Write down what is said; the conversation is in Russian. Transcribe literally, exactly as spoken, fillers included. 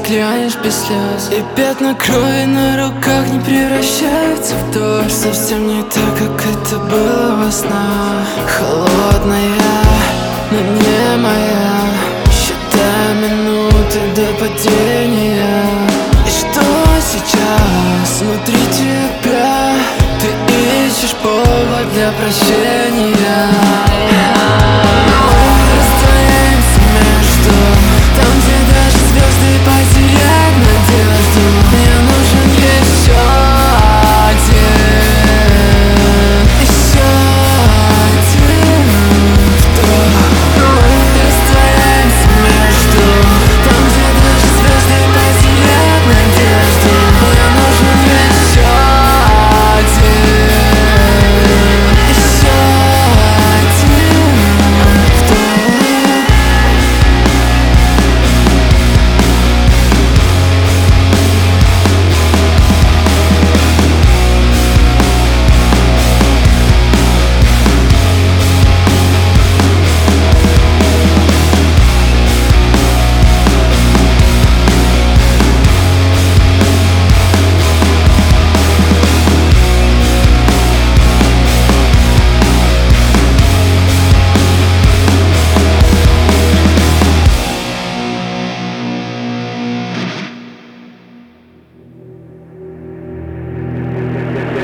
взглянешь без слез, и пятна крови на руках не превращаются в дождь. Совсем не так, как это было во снах. Холодная, но не моя, считаю минуты до падения. И что сейчас внутри тебя? Ты ищешь повод для прощения.